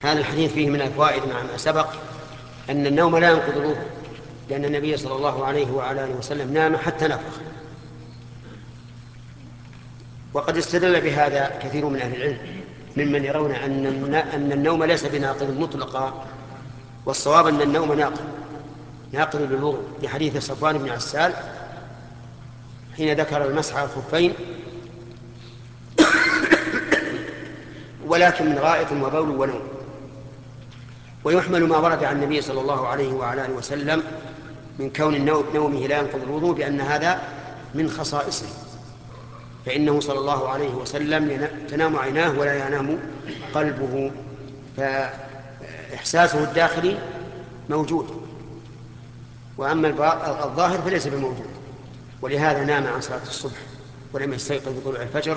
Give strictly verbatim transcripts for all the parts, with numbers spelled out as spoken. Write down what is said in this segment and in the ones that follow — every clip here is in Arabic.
هذا الحديث فيه من الفوائد مع ما سبق أن النوم لا ينقض الوضوء، لأن النبي صلى الله عليه وعلى آله وسلم نام حتى نفخ. وقد استدل بهذا كثير من أهل العلم ممن يرون أن أن النوم ليس بناقض مطلقا، والصواب أن النوم ناقض ناقض للوضوء، لحديث صفوان بن عسال حين ذكر المسح على الخفين ولكن من غائط وبول ونوم. ويحمل ما ورد عن النبي صلى الله عليه وعلى آله وسلم من كون النوم نومه لا ينقض الوضوء بأن هذا من خصائصه، فإنه صلى الله عليه وسلم تنام عيناه ولا ينام قلبه، فإحساسه الداخلي موجود، وأما الظاهر فليس بموجود. ولهذا نام عن صلاة الصبح ولم يستيقظ بطلوع الفجر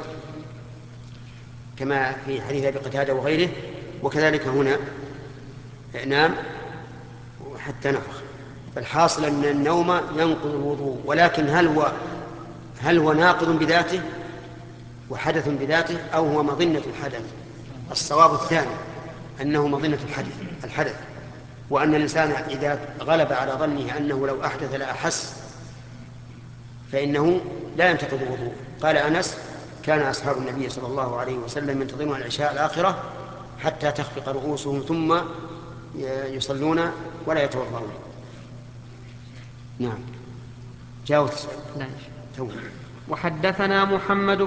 كما في حديث أبي قتادة وغيره، وكذلك هنا نام حتى نفخ. فالحاصل أن النوم ينقض الوضوء، ولكن هل هو هل هو ناقض بذاته وحدث بذاته أو هو مظنة الحدث؟ الصواب الثاني، أنه مظنة الحدث الحدث وأن الإنسان إذا غلب على ظنه أنه لو أحدث لا أحس فإنه لا ينتقض وضوءه. قال أنس: كان أصحاب النبي صلى الله عليه وسلم ينتظرون العشاء الآخرة حتى تخفق رؤوسهم ثم يصلون ولا يتوضؤون. نعم، جاوز. وحدثنا محمد